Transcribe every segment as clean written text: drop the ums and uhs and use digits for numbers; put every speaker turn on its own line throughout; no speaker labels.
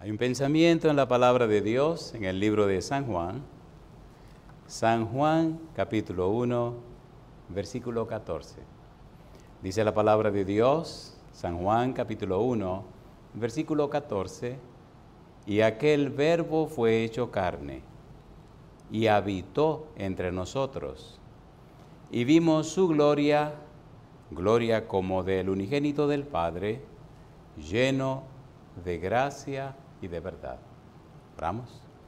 Hay un pensamiento en la palabra de Dios en el libro de San Juan. San Juan, capítulo 1, versículo 14. Dice la palabra de Dios, San Juan, capítulo 1, versículo 14. Y aquel verbo fue hecho carne y habitó entre nosotros. Y vimos su gloria, gloria como del unigénito del Padre, lleno de gracia y de verdad. Oramos.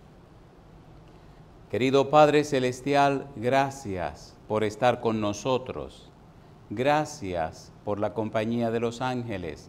Querido Padre Celestial, gracias por estar con nosotros. Gracias por la compañía de los ángeles.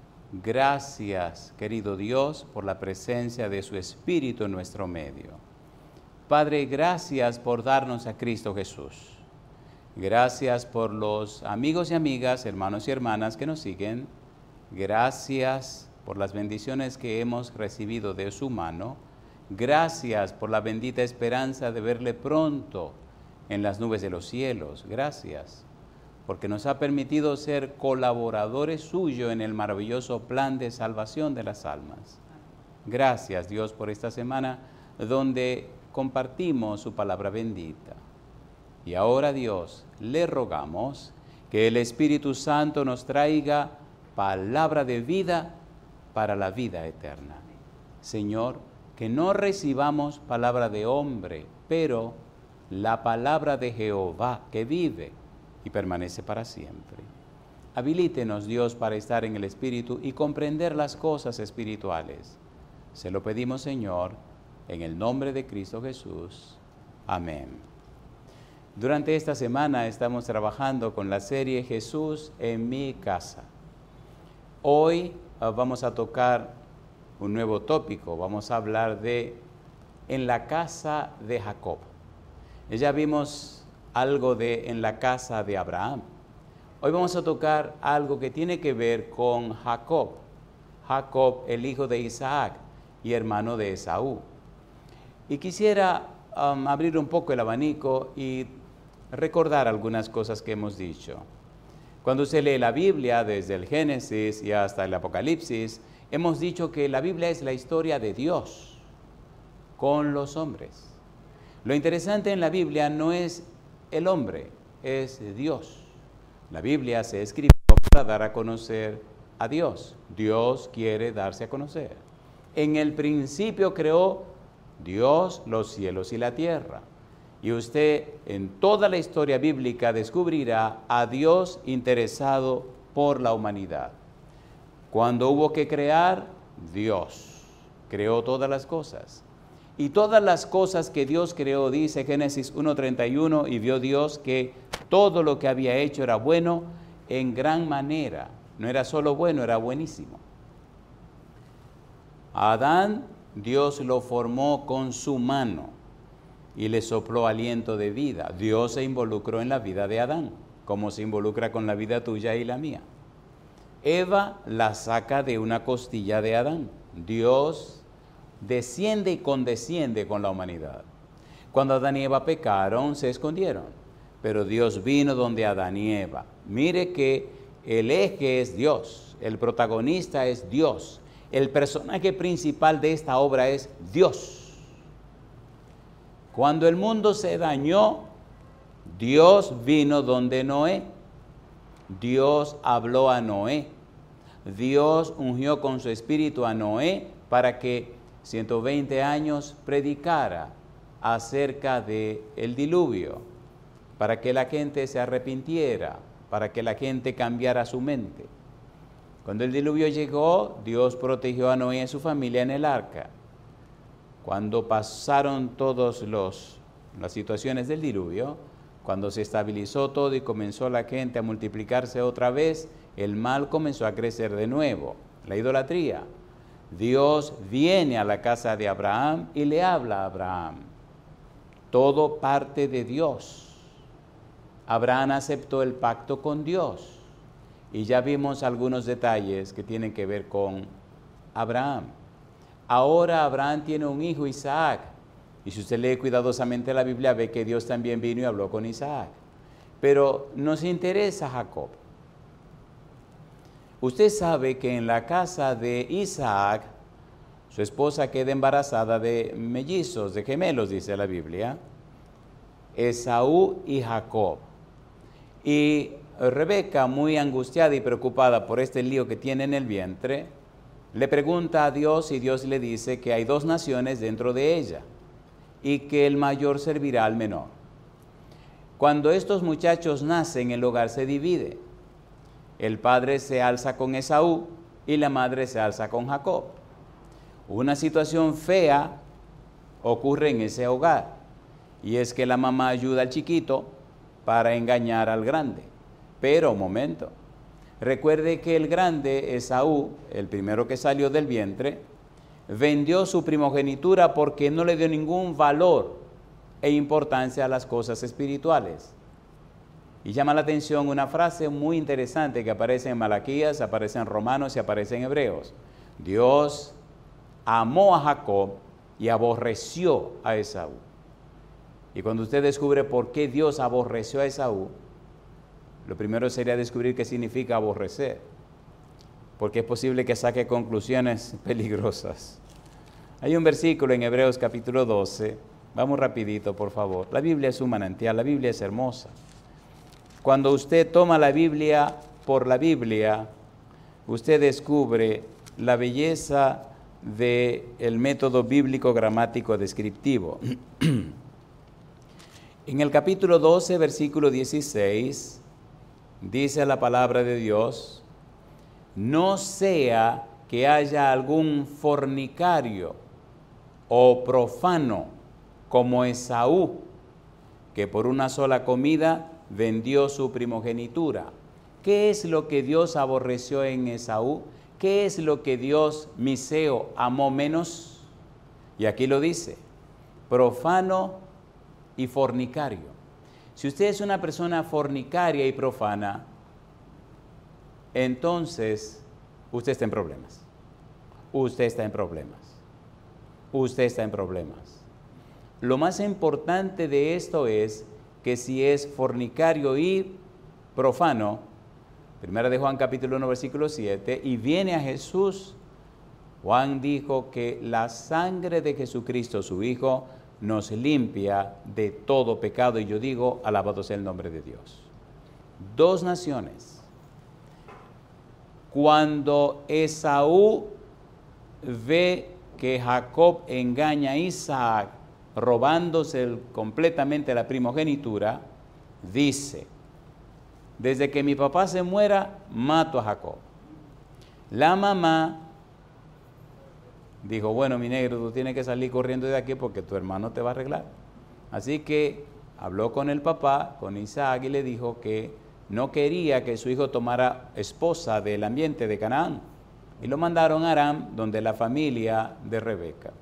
Gracias, querido Dios, por la presencia de su Espíritu en nuestro medio. Padre, gracias por darnos a Cristo Jesús. Gracias por los amigos y amigas, hermanos y hermanas que nos siguen. Gracias por las bendiciones que hemos recibido de su mano. Gracias por la bendita esperanza de verle pronto en las nubes de los cielos. Gracias porque nos ha permitido ser colaboradores suyos en el maravilloso plan de salvación de las almas. Gracias, Dios, por esta semana donde compartimos su palabra bendita. Y ahora, Dios, le rogamos que el Espíritu Santo nos traiga palabra de vida para la vida eterna. Señor, que no recibamos palabra de hombre, pero la palabra de Jehová que vive y permanece para siempre. Habilítenos, Dios, para estar en el Espíritu y comprender las cosas espirituales. Se lo pedimos, Señor, en el nombre de Cristo Jesús. Amén. Durante esta semana estamos trabajando con la serie Jesús en mi casa. Hoy vamos a tocar un nuevo tópico. Vamos a hablar de en la casa de Jacob. Ya vimos algo de en la casa de Abraham. Hoy vamos a tocar algo que tiene que ver con Jacob. Jacob, el hijo de Isaac y hermano de Esaú. Y quisiera abrir un poco el abanico y recordar algunas cosas que hemos dicho. Cuando se lee la Biblia, desde el Génesis y hasta el Apocalipsis, hemos dicho que la Biblia es la historia de Dios con los hombres. Lo interesante en la Biblia no es el hombre, es Dios. La Biblia se escribió para dar a conocer a Dios. Dios quiere darse a conocer. En el principio creó Dios los cielos y la tierra. Y usted en toda la historia bíblica descubrirá a Dios interesado por la humanidad. Cuando hubo que crear, Dios creó todas las cosas. Y todas las cosas que Dios creó, dice Génesis 1:31, y vio Dios que todo lo que había hecho era bueno en gran manera. No era solo bueno, era buenísimo. A Adán, Dios lo formó con su mano y le sopló aliento de vida. Dios se involucró en la vida de Adán, como se involucra con la vida tuya y la mía. Eva la saca de una costilla de Adán. Dios desciende y condesciende con la humanidad. Cuando Adán y Eva pecaron, se escondieron, pero Dios vino donde Adán y Eva. Mire que el eje es Dios, el protagonista es Dios, el personaje principal de esta obra es Dios. Cuando el mundo se dañó, Dios vino donde Noé. Dios habló a Noé. Dios ungió con su espíritu a Noé para que 120 años predicara acerca del diluvio, para que la gente se arrepintiera, para que la gente cambiara su mente. Cuando el diluvio llegó, Dios protegió a Noé y a su familia en el arca. Cuando pasaron todas las situaciones del diluvio, cuando se estabilizó todo y comenzó la gente a multiplicarse otra vez, el mal comenzó a crecer de nuevo, la idolatría. Dios viene a la casa de Abraham y le habla a Abraham. Todo parte de Dios. Abraham aceptó el pacto con Dios. Y ya vimos algunos detalles que tienen que ver con Abraham. Ahora Abraham tiene un hijo, Isaac. Y si usted lee cuidadosamente la Biblia, ve que Dios también vino y habló con Isaac. Pero nos interesa Jacob. Usted sabe que en la casa de Isaac Su esposa queda embarazada de mellizos, de gemelos, dice la Biblia, Esaú y Jacob. Y Rebeca, muy angustiada y preocupada por este lío que tiene en el vientre, le pregunta a Dios y Dios le dice que hay 2 naciones dentro de ella y que el mayor servirá al menor. Cuando estos muchachos nacen, el hogar se divide. El padre se alza con Esaú y la madre se alza con Jacob. Una situación fea ocurre en ese hogar, y es que la mamá ayuda al chiquito para engañar al grande. Pero, un momento, recuerde que el grande, Esaú, el primero que salió del vientre, vendió su primogenitura porque no le dio ningún valor e importancia a las cosas espirituales. Y llama la atención una frase muy interesante que aparece en Malaquías, aparece en Romanos y aparece en Hebreos. Dios amó a Jacob y aborreció a Esaú. Y cuando usted descubre por qué Dios aborreció a Esaú, lo primero sería descubrir qué significa aborrecer, porque es posible que saque conclusiones peligrosas. Hay un versículo en Hebreos capítulo 12, vamos rapidito por favor. La Biblia es un manantial, la Biblia es hermosa. Cuando usted toma la Biblia por la Biblia, usted descubre la belleza del método bíblico gramático descriptivo. En el capítulo 12, versículo 16, dice la palabra de Dios: no sea que haya algún fornicario o profano como Esaú, que por una sola comida vendió su primogenitura. ¿Qué es lo que Dios aborreció en Esaú? ¿Qué es lo que Dios, Miseo, amó menos? Y aquí lo dice: profano y fornicario. Si usted es una persona fornicaria y profana, entonces usted está en problemas. Usted está en problemas. Usted está en problemas. Lo más importante de esto es que si es fornicario y profano, primera de Juan capítulo 1 versículo 7, y viene a Jesús, Juan dijo que la sangre de Jesucristo, su Hijo, nos limpia de todo pecado, y yo digo, alabado sea el nombre de Dios. 2 naciones. Cuando Esaú ve que Jacob engaña a Isaac, robándose completamente la primogenitura, dice: desde que mi papá se muera, mato a Jacob. La mamá dijo: bueno, mi negro, tú tienes que salir corriendo de aquí porque tu hermano te va a arreglar. Así que habló con el papá, con Isaac, y le dijo que no quería que su hijo tomara esposa del ambiente de Canaán. Y lo mandaron a Aram, donde la familia de Rebeca.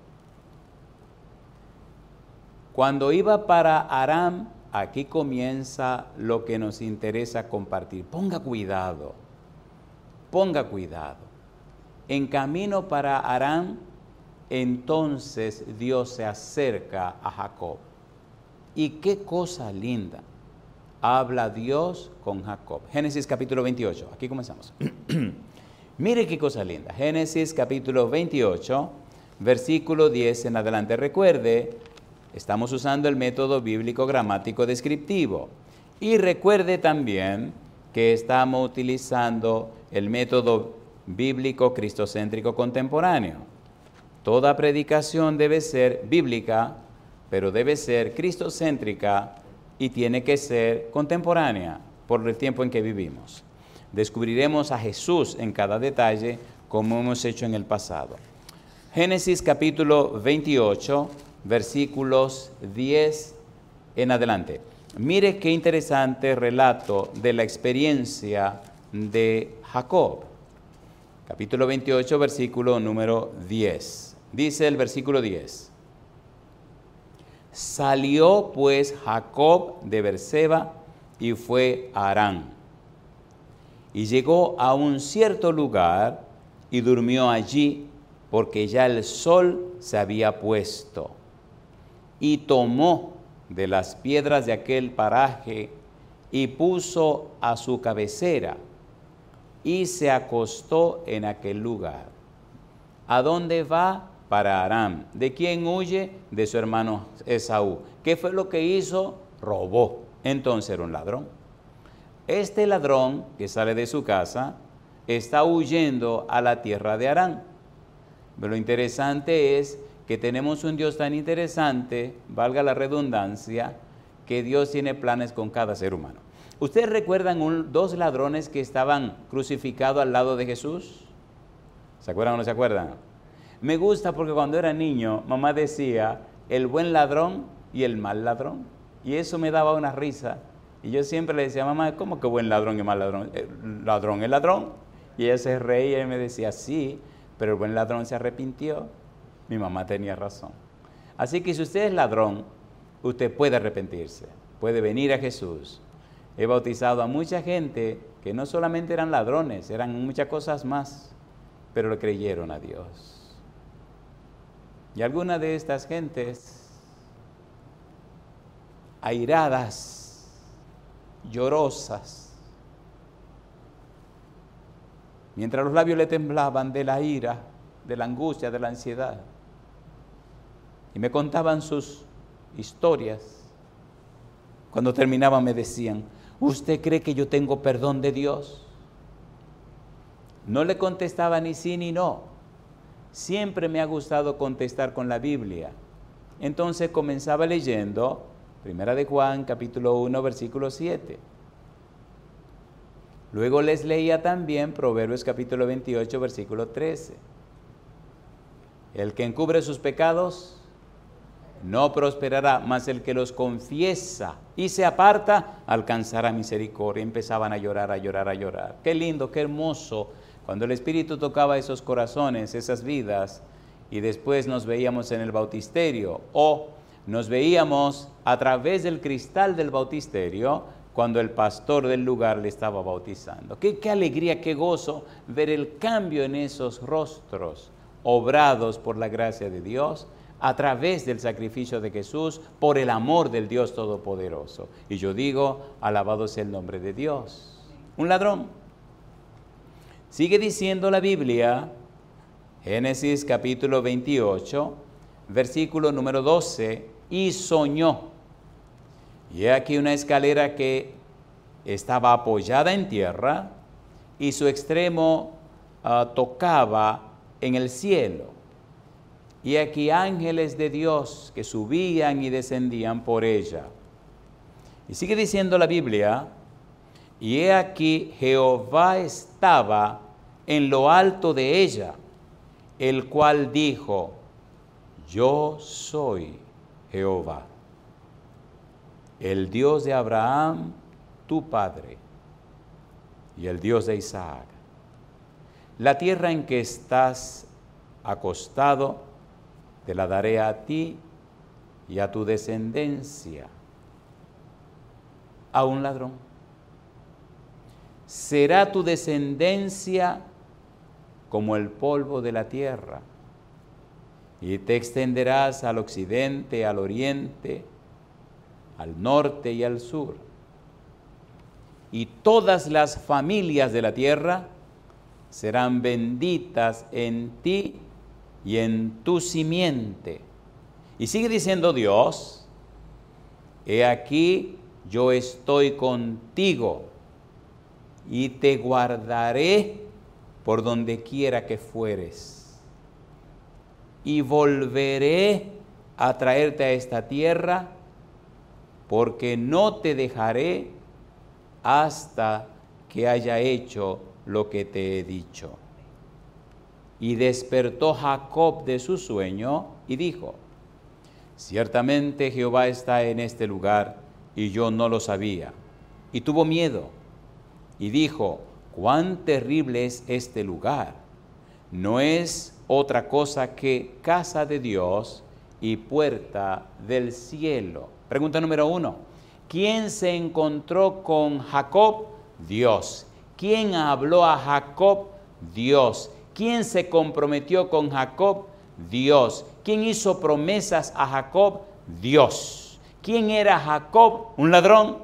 Cuando iba para Aram, aquí comienza lo que nos interesa compartir. Ponga cuidado, ponga cuidado. En camino para Aram, entonces Dios se acerca a Jacob. Y qué cosa linda, habla Dios con Jacob. Génesis capítulo 28, aquí comenzamos. Mire qué cosa linda. Génesis capítulo 28, versículo 10 en adelante. Recuerde, estamos usando el método bíblico gramático descriptivo. Y recuerde también que estamos utilizando el método bíblico cristocéntrico contemporáneo. Toda predicación debe ser bíblica, pero debe ser cristocéntrica y tiene que ser contemporánea por el tiempo en que vivimos. Descubriremos a Jesús en cada detalle, como hemos hecho en el pasado. Génesis capítulo 28, versículos 10 en adelante. Mire qué interesante relato de la experiencia de Jacob. Capítulo 28, versículo número 10. Dice el versículo 10. Salió pues Jacob de Berseba y fue a Harán. Y llegó a un cierto lugar y durmió allí, porque ya el sol se había puesto. Y tomó de las piedras de aquel paraje y puso a su cabecera y se acostó en aquel lugar. ¿A dónde va para Aram. ¿De quién huye? De su hermano Esaú. ¿Qué fue lo que hizo? Robó. Entonces era un ladrón. Este ladrón que sale de su casa está huyendo a la tierra de Aram. Pero lo interesante es que tenemos un Dios tan interesante, valga la redundancia, que Dios tiene planes con cada ser humano. ¿Ustedes recuerdan dos ladrones que estaban crucificados al lado de Jesús? ¿Se acuerdan o no se acuerdan? Me gusta porque cuando era niño, mamá decía, el buen ladrón y el mal ladrón. Y eso me daba una risa. Y yo siempre le decía, mamá, ¿cómo que buen ladrón y mal ladrón? El ladrón es ladrón. Y ella se reía y me decía, sí, pero el buen ladrón se arrepintió. Mi mamá tenía razón. Así que si usted es ladrón, usted puede arrepentirse, puede venir a Jesús. He bautizado a mucha gente que no solamente eran ladrones, eran muchas cosas más, pero le creyeron a Dios. Y algunas de estas gentes, airadas, llorosas, mientras los labios le temblaban de la ira, de la angustia, de la ansiedad, y me contaban sus historias. Cuando terminaban me decían, ¿usted cree que yo tengo perdón de Dios? No le contestaba ni sí ni no. Siempre me ha gustado contestar con la Biblia. Entonces comenzaba leyendo 1 de Juan, capítulo 1, versículo 7. Luego les leía también Proverbios, capítulo 28, versículo 13. El que encubre sus pecados no prosperará, mas el que los confiesa y se aparta alcanzará misericordia. Empezaban a llorar, a llorar, a llorar. Qué lindo, qué hermoso, cuando el Espíritu tocaba esos corazones, esas vidas, y después nos veíamos en el bautisterio, o nos veíamos a través del cristal del bautisterio, cuando el pastor del lugar le estaba bautizando. Qué alegría, qué gozo ver el cambio en esos rostros, obrados por la gracia de Dios, a través del sacrificio de Jesús, por el amor del Dios Todopoderoso. Y yo digo, alabado sea el nombre de Dios. Un ladrón. Sigue diciendo la Biblia, Génesis capítulo 28, versículo número 12, y soñó. Y he aquí una escalera que estaba apoyada en tierra, y su extremo tocaba en el cielo. Y aquí ángeles de Dios que subían y descendían por ella. Y sigue diciendo la Biblia, y he aquí Jehová estaba en lo alto de ella, el cual dijo, yo soy Jehová, el Dios de Abraham, tu padre, y el Dios de Isaac. La tierra en que estás acostado, te la daré a ti y a tu descendencia. A un ladrón. Será tu descendencia como el polvo de la tierra, y te extenderás al occidente, al oriente, al norte y al sur. Y todas las familias de la tierra serán benditas en ti y en tu simiente. Y sigue diciendo Dios, he aquí yo estoy contigo y te guardaré por donde quiera que fueres, y volveré a traerte a esta tierra, porque no te dejaré hasta que haya hecho lo que te he dicho. Y despertó Jacob de su sueño y dijo, ciertamente Jehová está en este lugar y yo no lo sabía. Y tuvo miedo y dijo, cuán terrible es este lugar. No es otra cosa que casa de Dios y puerta del cielo. Pregunta número 1. ¿Quién se encontró con Jacob? Dios. ¿Quién habló a Jacob? Dios. ¿Quién se comprometió con Jacob? Dios. ¿Quién hizo promesas a Jacob? Dios. ¿Quién era Jacob? ¿Un ladrón?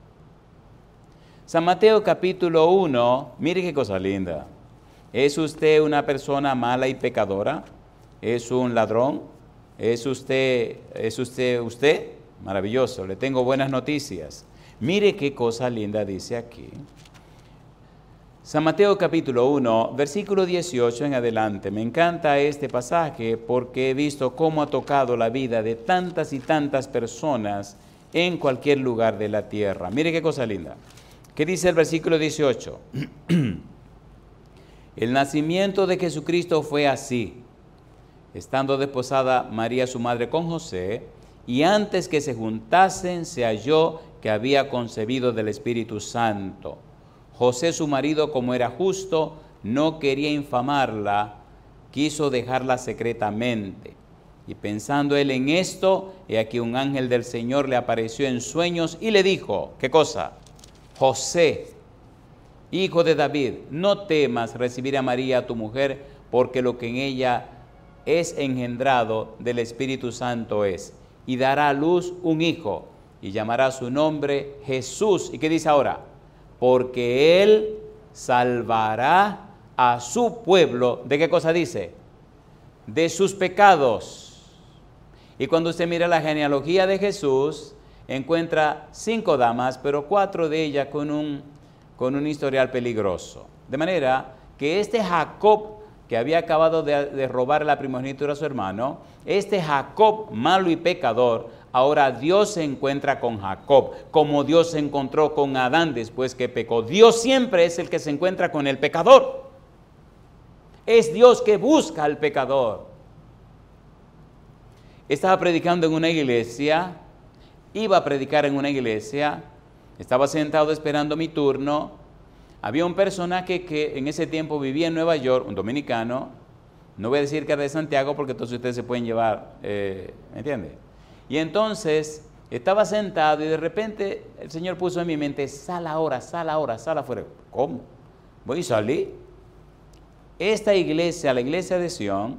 San Mateo capítulo 1, mire qué cosa linda. ¿Es usted una persona mala y pecadora? ¿Es un ladrón? ¿Es usted? Maravilloso, le tengo buenas noticias. Mire qué cosa linda dice aquí. San Mateo capítulo 1, versículo 18 en adelante. Me encanta este pasaje porque he visto cómo ha tocado la vida de tantas y tantas personas en cualquier lugar de la tierra. Mire qué cosa linda. ¿Qué dice el versículo 18? El nacimiento de Jesucristo fue así. Estando desposada María su madre con José, y antes que se juntasen se halló que había concebido del Espíritu Santo. José su marido, como era justo, no quería infamarla, quiso dejarla secretamente. Y pensando él en esto, he aquí un ángel del Señor le apareció en sueños y le dijo, ¿qué cosa? José, hijo de David, no temas recibir a María tu mujer, porque lo que en ella es engendrado del Espíritu Santo es, y dará a luz un hijo, y llamará su nombre Jesús. ¿Y qué dice ahora? Porque él salvará a su pueblo. ¿De qué cosa dice? De sus pecados. Y cuando usted mira la genealogía de Jesús, encuentra 5 damas, pero 4 de ellas con un historial peligroso. De manera que este Jacob, que había acabado de robar la primogenitura a su hermano, este Jacob malo y pecador, ahora Dios se encuentra con Jacob, como Dios se encontró con Adán después que pecó. Dios siempre es el que se encuentra con el pecador. Es Dios que busca al pecador. Estaba predicando en una iglesia, iba a predicar en una iglesia, estaba sentado esperando mi turno. Había un personaje que en ese tiempo vivía en Nueva York, un dominicano. No voy a decir que era de Santiago porque todos ustedes se pueden llevar, ¿me entiende? Y entonces estaba sentado y de repente el Señor puso en mi mente, sal ahora, sal afuera. ¿Cómo? Voy y salí. Esta iglesia, la iglesia de Sion,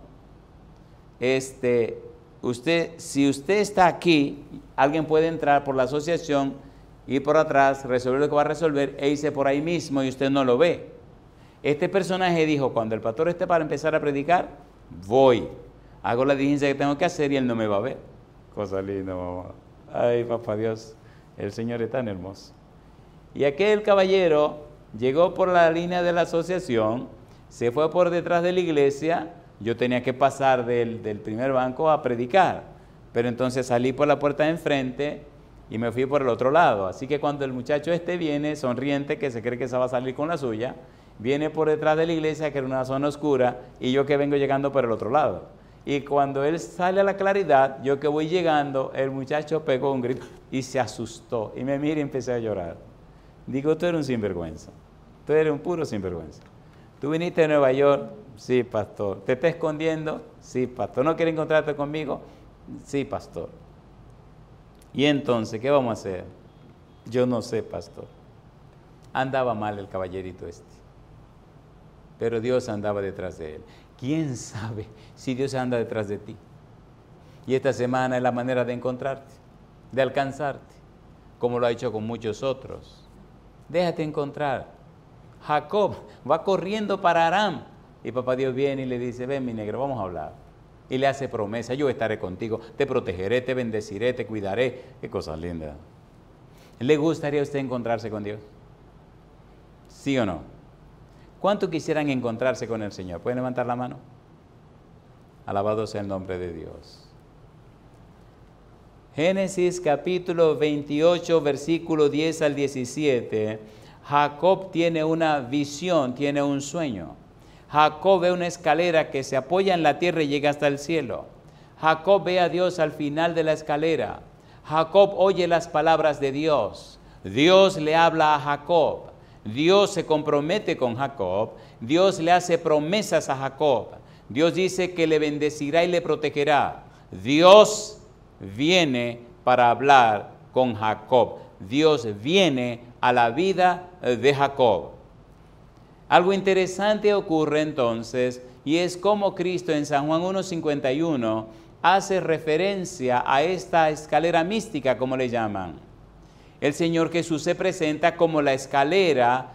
si usted está aquí, alguien puede entrar por la asociación, ir por atrás, resolver lo que va a resolver e irse por ahí mismo y usted no lo ve. Este personaje dijo, cuando el pastor esté para empezar a predicar, voy, hago la diligencia que tengo que hacer y él no me va a ver. Cosa linda, mamá. Ay, papá Dios, el Señor es tan hermoso. Y aquel caballero llegó por la línea de la asociación, se fue por detrás de la iglesia, yo tenía que pasar del primer banco a predicar, pero entonces salí por la puerta de enfrente y me fui por el otro lado. Así que cuando el muchacho viene, sonriente, que se cree que se va a salir con la suya, viene por detrás de la iglesia, que era una zona oscura, y yo que vengo llegando por el otro lado. Y cuando él sale a la claridad, yo que voy llegando, el muchacho pegó un grito y se asustó. Y me miré y empecé a llorar. Digo, tú eres un sinvergüenza. Tú eres un puro sinvergüenza. ¿Tú viniste de Nueva York? Sí, pastor. ¿Te está escondiendo? Sí, pastor. ¿No quiere encontrarte conmigo? Sí, pastor. Y entonces, ¿qué vamos a hacer? Yo no sé, pastor. Andaba mal el caballerito pero Dios andaba detrás de él. ¿Quién sabe si Dios anda detrás de ti? Y esta semana es la manera de encontrarte, de alcanzarte, como lo ha hecho con muchos otros. Déjate encontrar. Jacob va corriendo para Aram y papá Dios viene y le dice, ven mi negro, vamos a hablar. Y le hace promesa, yo estaré contigo, te protegeré, te bendeciré, te cuidaré. Qué cosa linda. ¿Le gustaría a usted encontrarse con Dios? ¿Sí o no? ¿Cuánto quisieran encontrarse con el Señor? ¿Pueden levantar la mano? Alabado sea el nombre de Dios. Génesis capítulo 28, versículo 10 al 17. Jacob tiene una visión, tiene un sueño. Jacob ve una escalera que se apoya en la tierra y llega hasta el cielo. Jacob ve a Dios al final de la escalera. Jacob oye las palabras de Dios. Dios le habla a Jacob. Dios se compromete con Jacob. Dios le hace promesas a Jacob. Dios dice que le bendecirá y le protegerá. Dios viene para hablar con Jacob. Dios viene a la vida de Jacob. Algo interesante ocurre entonces, y es como Cristo en San Juan 1:51 hace referencia a esta escalera mística, como le llaman. El Señor Jesús se presenta como la escalera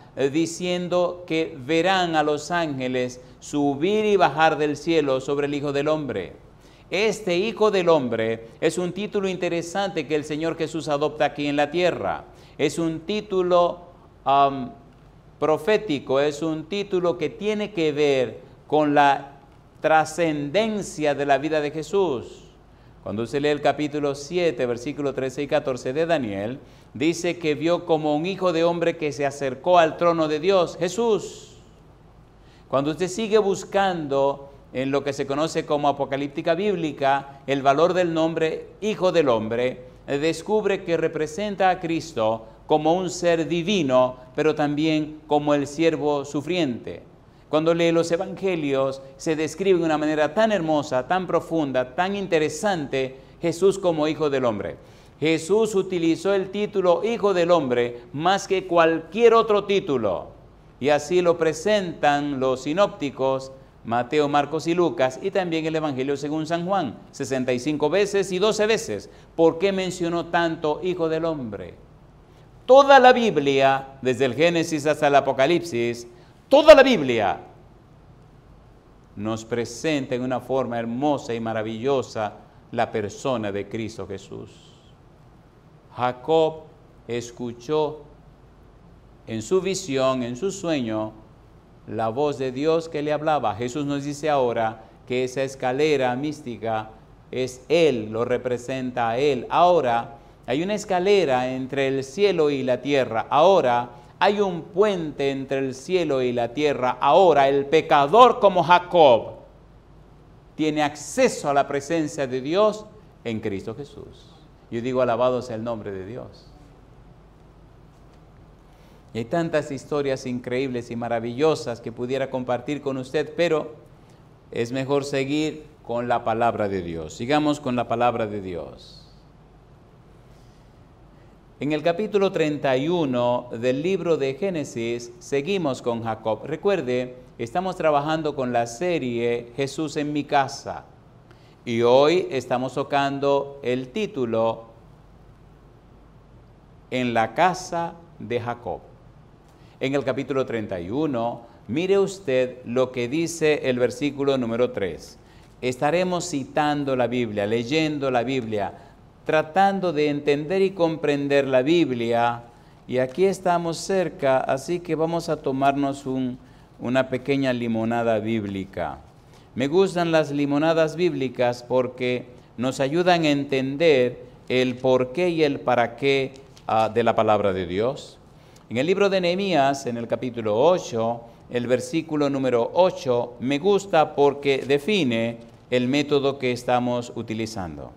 diciendo que verán a los ángeles subir y bajar del cielo sobre el Hijo del Hombre. Este Hijo del Hombre es un título interesante que el Señor Jesús adopta aquí en la tierra. Es un título profético, es un título que tiene que ver con la trascendencia de la vida de Jesús. Cuando usted lee el capítulo 7, versículos 13 y 14 de Daniel, dice que vio como un hijo de hombre que se acercó al trono de Dios, Jesús. Cuando usted sigue buscando en lo que se conoce como apocalíptica bíblica, el valor del nombre Hijo del Hombre, descubre que representa a Cristo como un ser divino, pero también como el siervo sufriente. Cuando lee los evangelios, se describe de una manera tan hermosa, tan profunda, tan interesante, Jesús como Hijo del Hombre. Jesús utilizó el título Hijo del Hombre más que cualquier otro título. Y así lo presentan los sinópticos, Mateo, Marcos y Lucas, y también el Evangelio según San Juan, 65 veces y 12 veces. ¿Por qué mencionó tanto Hijo del Hombre? Toda la Biblia, desde el Génesis hasta el Apocalipsis, toda la Biblia nos presenta en una forma hermosa y maravillosa la persona de Cristo Jesús. Jacob escuchó en su visión, en su sueño, la voz de Dios que le hablaba. Jesús nos dice ahora que esa escalera mística es Él, lo representa a Él. Ahora hay una escalera entre el cielo y la tierra. Ahora hay un puente entre el cielo y la tierra. Ahora el pecador como Jacob tiene acceso a la presencia de Dios en Cristo Jesús. Yo digo, alabado sea el nombre de Dios. Y hay tantas historias increíbles y maravillosas que pudiera compartir con usted, pero es mejor seguir con la palabra de Dios. Sigamos con la palabra de Dios. En el capítulo 31 del libro de Génesis, seguimos con Jacob. Recuerde, estamos trabajando con la serie Jesús en mi casa. Y hoy estamos tocando el título En la casa de Jacob. En el capítulo 31, mire usted lo que dice el versículo número 3. Estaremos citando la Biblia, leyendo la Biblia, tratando de entender y comprender la Biblia. Y aquí estamos cerca, así que vamos a tomarnos una pequeña limonada bíblica. Me gustan las limonadas bíblicas porque nos ayudan a entender el por qué y el para qué de la palabra de Dios. En el libro de Nehemías, en el capítulo 8, el versículo número 8, me gusta porque define el método que estamos utilizando.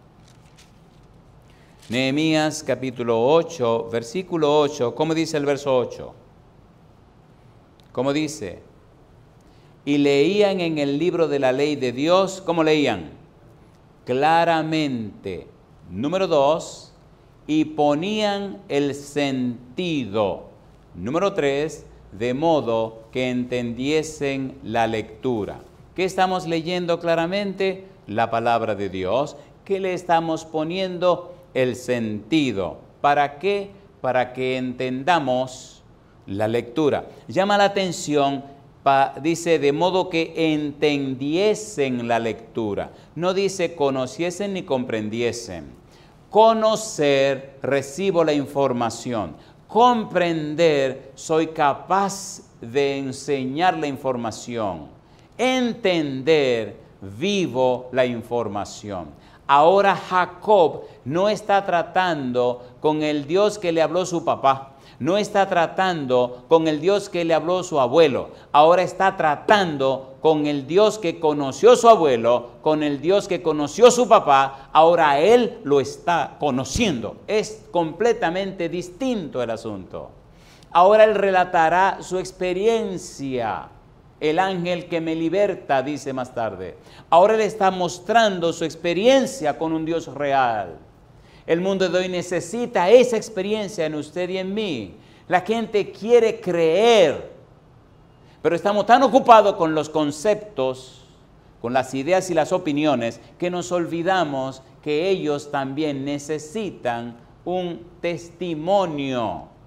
Nehemías capítulo 8, versículo 8, ¿cómo dice el verso 8? ¿Cómo dice? Y leían en el libro de la ley de Dios, ¿cómo leían? Claramente. Número 2, y ponían el sentido. Número 3, de modo que entendiesen la lectura. ¿Qué estamos leyendo claramente? La palabra de Dios. ¿Qué le estamos poniendo? El sentido. ¿Para qué? Para que entendamos la lectura. Llama la atención, dice, de modo que entendiesen la lectura. No dice conociesen ni comprendiesen. Conocer, recibo la información. Comprender, soy capaz de enseñar la información. Entender, vivo la información. Ahora Jacob no está tratando con el Dios que le habló su papá. No está tratando con el Dios que le habló su abuelo. Ahora está tratando con el Dios que conoció su abuelo, con el Dios que conoció su papá. Ahora él lo está conociendo. Es completamente distinto el asunto. Ahora él relatará su experiencia. El ángel que me liberta, dice más tarde. Ahora él está mostrando su experiencia con un Dios real. El mundo de hoy necesita esa experiencia en usted y en mí. La gente quiere creer, pero estamos tan ocupados con los conceptos, con las ideas y las opiniones, que nos olvidamos que ellos también necesitan un testimonio.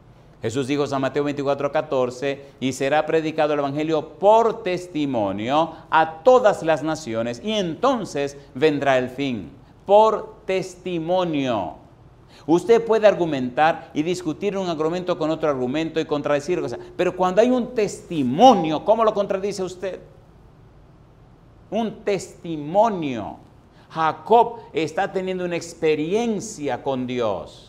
Jesús dijo San Mateo 24:14, y será predicado el Evangelio por testimonio a todas las naciones, y entonces vendrá el fin. Por testimonio. Usted puede argumentar y discutir un argumento con otro argumento y contradecir cosas, pero cuando hay un testimonio, ¿cómo lo contradice usted? Un testimonio. Jacob está teniendo una experiencia con Dios.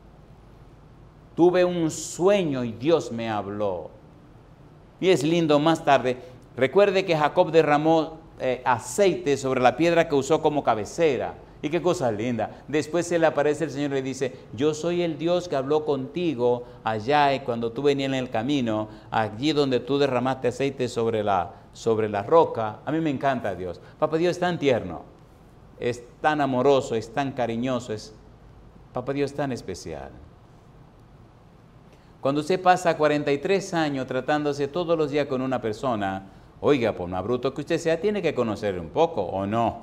Tuve un sueño y Dios me habló. Y es lindo más tarde. Recuerde que Jacob derramó aceite sobre la piedra que usó como cabecera. Y qué cosa linda. Después se le aparece el Señor y le dice, yo soy el Dios que habló contigo allá y cuando tú venías en el camino, allí donde tú derramaste aceite sobre la roca. A mí me encanta Dios. Papá Dios es tan tierno, es tan amoroso, es tan cariñoso, Papá Dios es tan especial. Cuando usted pasa 43 años tratándose todos los días con una persona, oiga, por más bruto que usted sea, tiene que conocer un poco, ¿o no?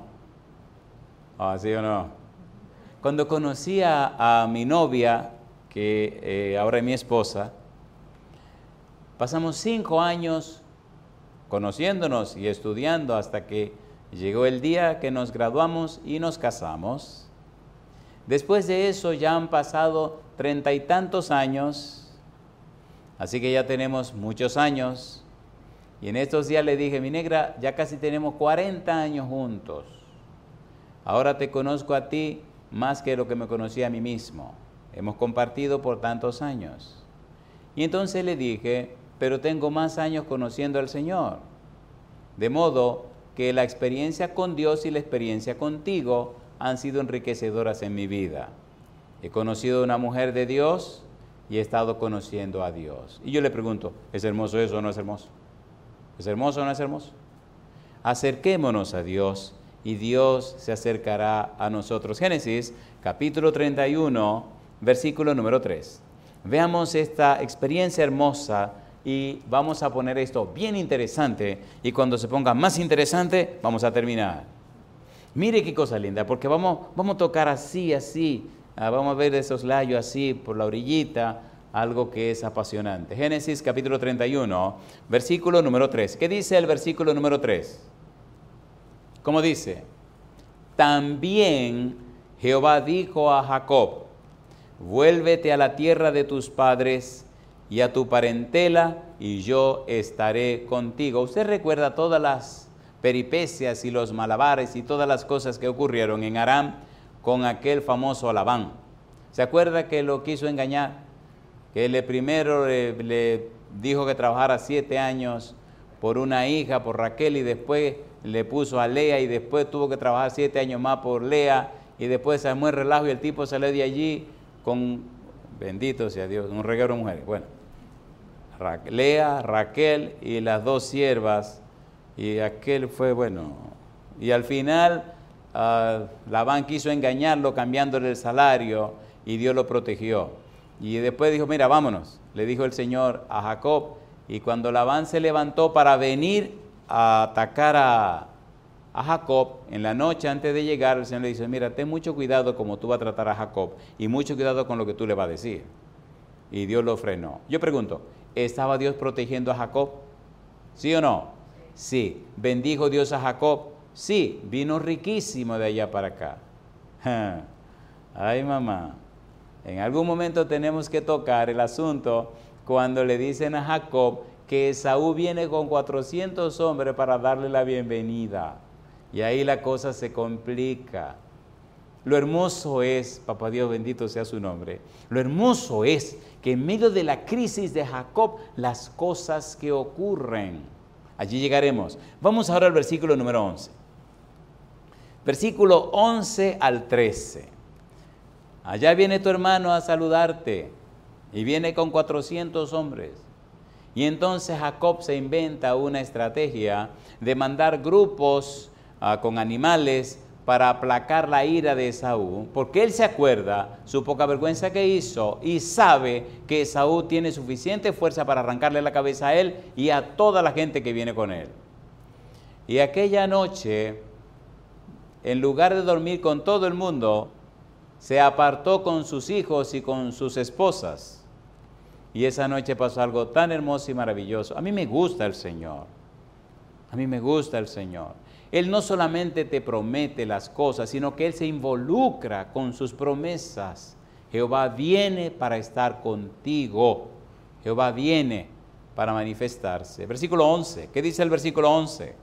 ¿Sí o no? Cuando conocí a mi novia, que ahora es mi esposa, pasamos 5 años conociéndonos y estudiando hasta que llegó el día que nos graduamos y nos casamos. Después de eso ya han pasado 30 y tantos años. Así que ya tenemos muchos años. Y en estos días le dije, mi negra, ya casi tenemos 40 años juntos. Ahora te conozco a ti más que lo que me conocí a mí mismo. Hemos compartido por tantos años. Y entonces le dije, pero tengo más años conociendo al Señor. De modo que la experiencia con Dios y la experiencia contigo han sido enriquecedoras en mi vida. He conocido a una mujer de Dios y he estado conociendo a Dios. Y yo le pregunto, ¿es hermoso eso o no es hermoso? ¿Es hermoso o no es hermoso? Acerquémonos a Dios y Dios se acercará a nosotros. Génesis, capítulo 31, versículo número 3. Veamos esta experiencia hermosa y vamos a poner esto bien interesante. Y cuando se ponga más interesante, vamos a terminar. Mire qué cosa linda, porque vamos a tocar así. Vamos a ver esos layos así por la orillita, algo que es apasionante. Génesis capítulo 31, versículo número 3. ¿Qué dice el versículo número 3? ¿Cómo dice? También Jehová dijo a Jacob, vuélvete a la tierra de tus padres y a tu parentela, y yo estaré contigo. Usted recuerda todas las peripecias y los malabares y todas las cosas que ocurrieron en Aram con aquel famoso Labán. ¿Se acuerda que lo quiso engañar? Que primero le dijo que trabajara 7 años por una hija, por Raquel, y después le puso a Lea, y después tuvo que trabajar 7 años más por Lea, y después se armó el relajo y el tipo salió de allí con, bendito sea Dios, un reguero de mujeres. Bueno, Lea, Raquel y las 2 siervas, y aquel fue bueno. Y al final Labán quiso engañarlo cambiándole el salario y Dios lo protegió. Y después dijo, mira, vámonos, le dijo el Señor a Jacob. Y cuando Labán se levantó para venir a atacar a Jacob, en la noche antes de llegar, el Señor le dice, mira, ten mucho cuidado como tú vas a tratar a Jacob y mucho cuidado con lo que tú le vas a decir. Y Dios lo frenó. Yo pregunto, ¿estaba Dios protegiendo a Jacob? ¿Sí o no? Sí. ¿Bendijo Dios a Jacob? Sí. Vino riquísimo de allá para acá. Ay, mamá. En algún momento tenemos que tocar el asunto cuando le dicen a Jacob que Esaú viene con 400 hombres para darle la bienvenida. Y ahí la cosa se complica. Lo hermoso es, Papá Dios bendito sea su nombre, lo hermoso es que en medio de la crisis de Jacob, las cosas que ocurren. Allí llegaremos. Vamos ahora al versículo número 11. Versículo 11 al 13. Allá viene tu hermano a saludarte y viene con 400 hombres. Y entonces Jacob se inventa una estrategia de mandar grupos con animales para aplacar la ira de Esaú, porque él se acuerda su poca vergüenza que hizo y sabe que Esaú tiene suficiente fuerza para arrancarle la cabeza a él y a toda la gente que viene con él. Y aquella noche, en lugar de dormir con todo el mundo, se apartó con sus hijos y con sus esposas. Y esa noche pasó algo tan hermoso y maravilloso. A mí me gusta el Señor. A mí me gusta el Señor. Él no solamente te promete las cosas, sino que Él se involucra con sus promesas. Jehová viene para estar contigo. Jehová viene para manifestarse. Versículo 11. ¿Qué dice el versículo 11?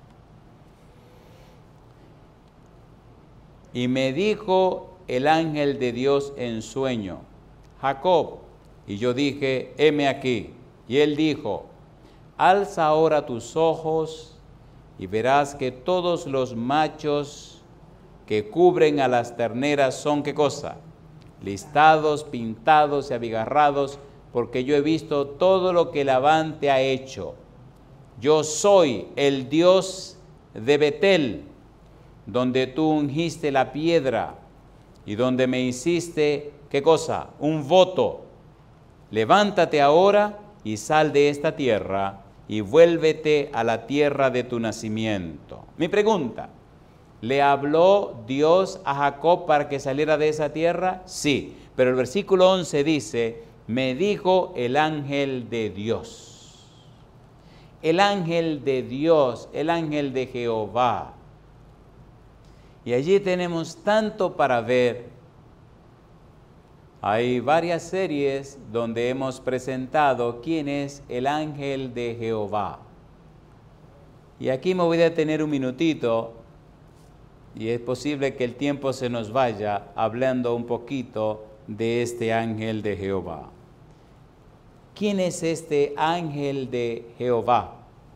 Y me dijo el ángel de Dios en sueño, Jacob. Y yo dije, heme aquí. Y él dijo, alza ahora tus ojos y verás que todos los machos que cubren a las terneras son, ¿qué cosa? Listados, pintados y abigarrados, porque yo he visto todo lo que Labán te ha hecho. Yo soy el Dios de Betel, donde tú ungiste la piedra y donde me hiciste, ¿qué cosa? Un voto. Levántate ahora y sal de esta tierra y vuélvete a la tierra de tu nacimiento. Mi pregunta, ¿le habló Dios a Jacob para que saliera de esa tierra? Sí, pero el versículo 11 dice, me dijo el ángel de Dios. El ángel de Dios, el ángel de Jehová. Y allí tenemos tanto para ver. Hay varias series donde hemos presentado quién es el ángel de Jehová. Y aquí me voy a detener un minutito, y es posible que el tiempo se nos vaya hablando un poquito de este ángel de Jehová. ¿Quién es este ángel de Jehová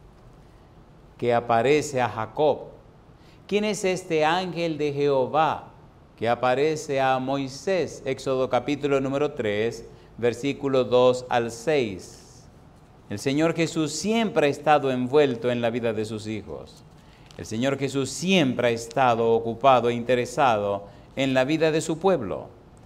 que aparece a Jacob? ¿Quién es este ángel de Jehová que aparece a Moisés? Éxodo capítulo número 3, versículo 2 al 6. El Señor Jesús siempre ha estado envuelto en la vida de sus hijos. El Señor Jesús siempre ha estado ocupado e interesado en la vida de su pueblo.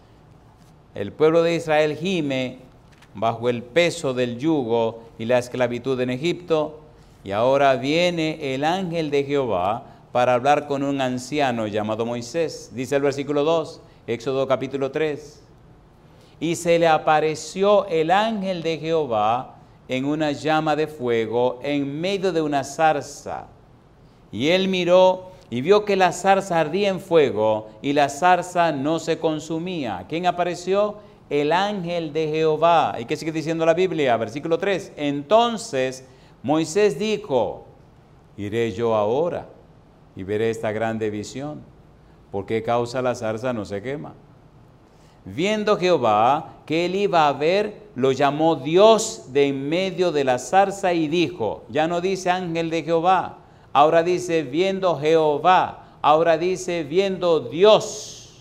El pueblo de Israel gime bajo el peso del yugo y la esclavitud en Egipto, y ahora viene el ángel de Jehová para hablar con un anciano llamado Moisés. Dice el versículo 2, Éxodo capítulo 3. Y se le apareció el ángel de Jehová en una llama de fuego en medio de una zarza. Y él miró y vio que la zarza ardía en fuego y la zarza no se consumía. ¿Quién apareció? El ángel de Jehová. ¿Y qué sigue diciendo la Biblia? Versículo 3. Entonces Moisés dijo, iré yo ahora y veré esta grande visión. ¿Por qué causa la zarza no se quema? Viendo Jehová que él iba a ver, lo llamó Dios de en medio de la zarza y dijo, ya no dice ángel de Jehová, ahora dice viendo Jehová, ahora dice viendo Dios.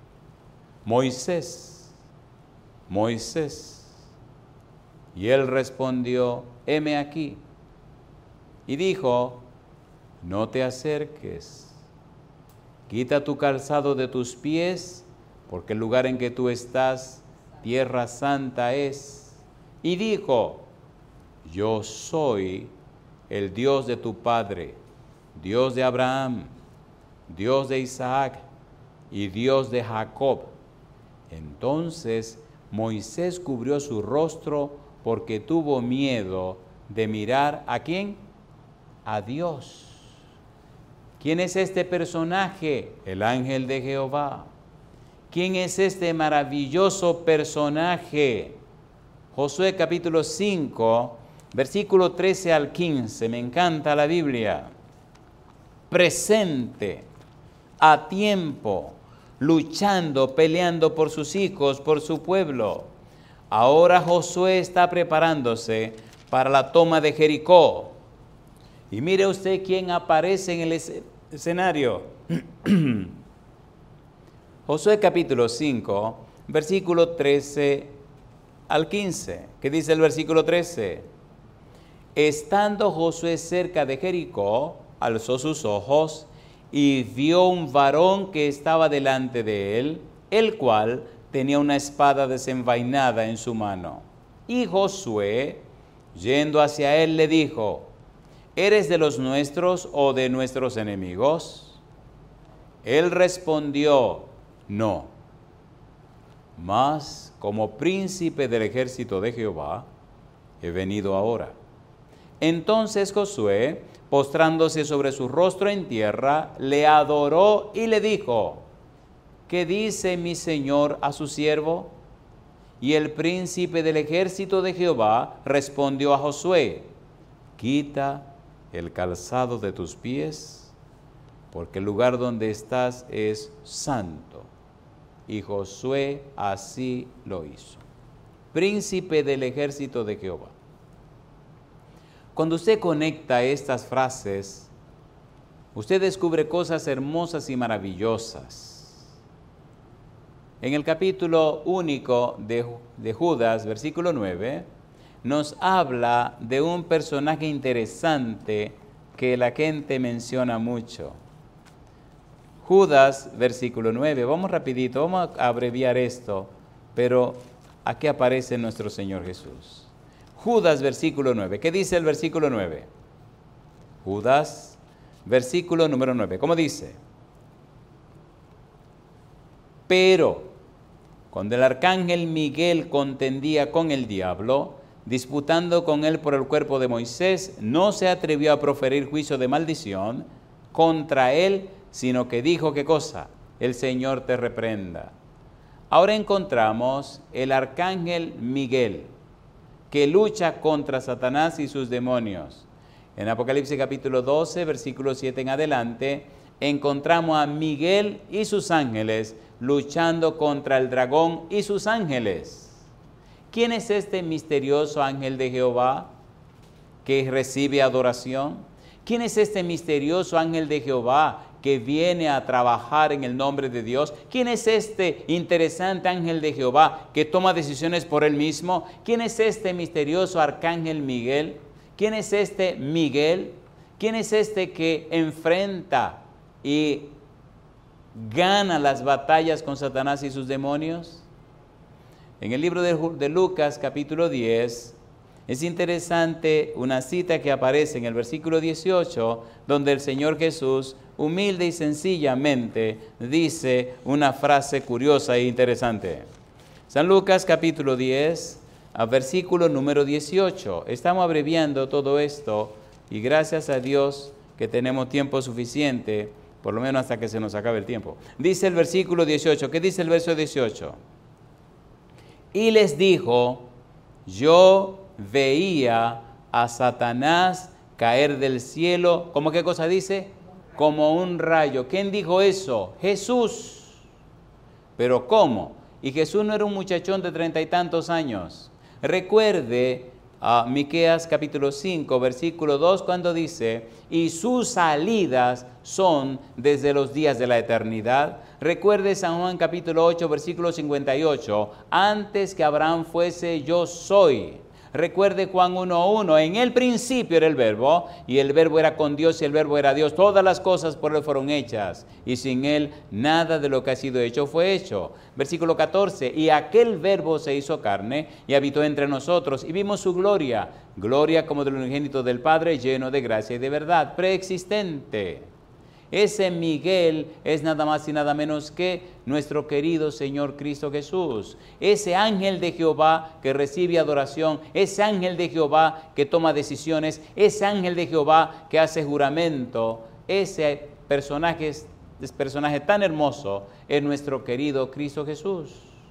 Moisés, Moisés. Y él respondió, heme aquí. Y dijo, no te acerques, quita tu calzado de tus pies, porque el lugar en que tú estás, tierra santa es. Y dijo, yo soy el Dios de tu padre, Dios de Abraham, Dios de Isaac y Dios de Jacob. Entonces Moisés cubrió su rostro porque tuvo miedo de mirar ¿a quién? A Dios. ¿Quién es este personaje? El ángel de Jehová. ¿Quién es este maravilloso personaje? Josué capítulo 5, versículo 13 al 15. Me encanta la Biblia. Presente, a tiempo, luchando, peleando por sus hijos, por su pueblo. Ahora Josué está preparándose para la toma de Jericó. Y mire usted quién aparece en el escenario. Josué capítulo 5, versículo 13 al 15. ¿Qué dice el versículo 13? Estando Josué cerca de Jericó, alzó sus ojos y vio un varón que estaba delante de él, el cual tenía una espada desenvainada en su mano. Y Josué, yendo hacia él, le dijo, ¿eres de los nuestros o de nuestros enemigos? Él respondió, no. mas como príncipe del ejército de Jehová he venido ahora. Entonces Josué, postrándose sobre su rostro en tierra, le adoró y le dijo: ¿qué dice mi señor a su siervo? Y el príncipe del ejército de Jehová respondió a Josué: quita el calzado de tus pies, porque el lugar donde estás es santo. Y Josué así lo hizo. Príncipe del ejército de Jehová. Cuando usted conecta estas frases, usted descubre cosas hermosas y maravillosas. En el capítulo único de Judas, versículo 9, nos habla de un personaje interesante que la gente menciona mucho. Judas, versículo 9, vamos rapidito, vamos a abreviar esto, pero aquí aparece nuestro Señor Jesús. Judas, versículo 9, ¿qué dice el versículo 9? Judas, versículo número 9, ¿cómo dice? Pero cuando el arcángel Miguel contendía con el diablo, disputando con él por el cuerpo de Moisés, no se atrevió a proferir juicio de maldición contra él, sino que dijo, ¿qué cosa? El Señor te reprenda. Ahora encontramos el arcángel Miguel, que lucha contra Satanás y sus demonios. En Apocalipsis capítulo 12, versículo 7 en adelante, encontramos a Miguel y sus ángeles luchando contra el dragón y sus ángeles. ¿Quién es este misterioso ángel de Jehová que recibe adoración? ¿Quién es este misterioso ángel de Jehová que viene a trabajar en el nombre de Dios? ¿Quién es este interesante ángel de Jehová que toma decisiones por él mismo? ¿Quién es este misterioso arcángel Miguel? ¿Quién es este Miguel? ¿Quién es este que enfrenta y gana las batallas con Satanás y sus demonios? En el libro de Lucas, capítulo 10, es interesante una cita que aparece en el versículo 18, donde el Señor Jesús, humilde y sencillamente, dice una frase curiosa e interesante. San Lucas, capítulo 10, versículo número 18. Estamos abreviando todo esto y gracias a Dios que tenemos tiempo suficiente, por lo menos hasta que se nos acabe el tiempo. Dice el versículo 18, ¿qué dice el verso 18? Y les dijo: yo veía a Satanás caer del cielo, ¿cómo qué cosa dice? Como un rayo. ¿Quién dijo eso? Jesús. ¿Pero cómo? Y Jesús no era un muchachón de 30 y tantos años. Recuerde a Miqueas capítulo 5, versículo 2, cuando dice: y sus salidas son desde los días de la eternidad. Recuerde San Juan capítulo 8, versículo 58, antes que Abraham fuese, yo soy. Recuerde Juan 1:1, en el principio era el verbo, y el verbo era con Dios, y el verbo era Dios. Todas las cosas por él fueron hechas, y sin él nada de lo que ha sido hecho fue hecho. Versículo 14, y aquel verbo se hizo carne, y habitó entre nosotros, y vimos su gloria, gloria como del unigénito del Padre, lleno de gracia y de verdad, preexistente. Ese Miguel es nada más y nada menos que nuestro querido Señor Cristo Jesús. Ese ángel de Jehová que recibe adoración, ese ángel de Jehová que toma decisiones, ese ángel de Jehová que hace juramento, ese personaje tan hermoso es nuestro querido Cristo Jesús.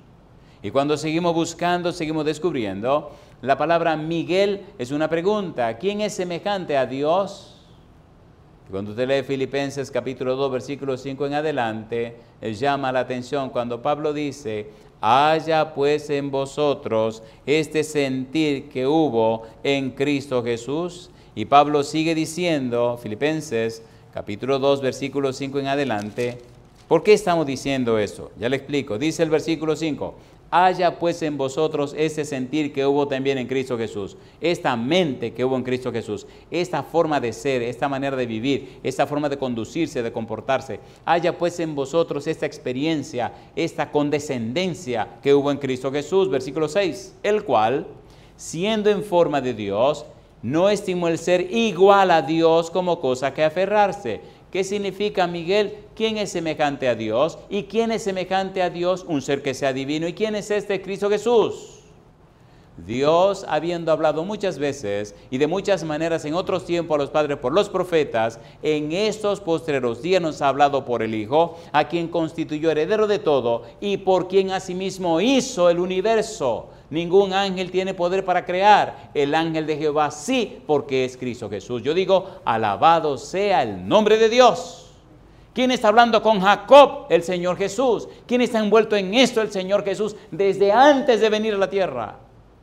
Y cuando seguimos buscando, seguimos descubriendo, la palabra Miguel es una pregunta. ¿Quién es semejante a Dios? Cuando usted lee Filipenses capítulo 2, versículo 5 en adelante, llama la atención cuando Pablo dice: haya pues en vosotros este sentir que hubo en Cristo Jesús. Y Pablo sigue diciendo, Filipenses capítulo 2, versículo 5 en adelante, ¿por qué estamos diciendo eso? Ya le explico. Dice el versículo 5, haya pues en vosotros ese sentir que hubo también en Cristo Jesús, esta mente que hubo en Cristo Jesús, esta forma de ser, esta manera de vivir, esta forma de conducirse, de comportarse. Haya pues en vosotros esta experiencia, esta condescendencia que hubo en Cristo Jesús. Versículo 6, el cual, siendo en forma de Dios, no estimó el ser igual a Dios como cosa que aferrarse. ¿Qué significa, Miguel? ¿Quién es semejante a Dios? ¿Y quién es semejante a Dios? Un ser que sea divino. ¿Y quién es este? Cristo Jesús. Dios, habiendo hablado muchas veces y de muchas maneras en otros tiempos a los padres por los profetas, en estos postreros días nos ha hablado por el Hijo, a quien constituyó heredero de todo y por quien asimismo hizo el universo. Ningún ángel tiene poder para crear. El ángel de Jehová sí, porque es Cristo Jesús. Yo digo, alabado sea el nombre de Dios. ¿Quién está hablando con Jacob? El Señor Jesús. ¿Quién está envuelto en esto? El Señor Jesús, desde antes de venir a la tierra.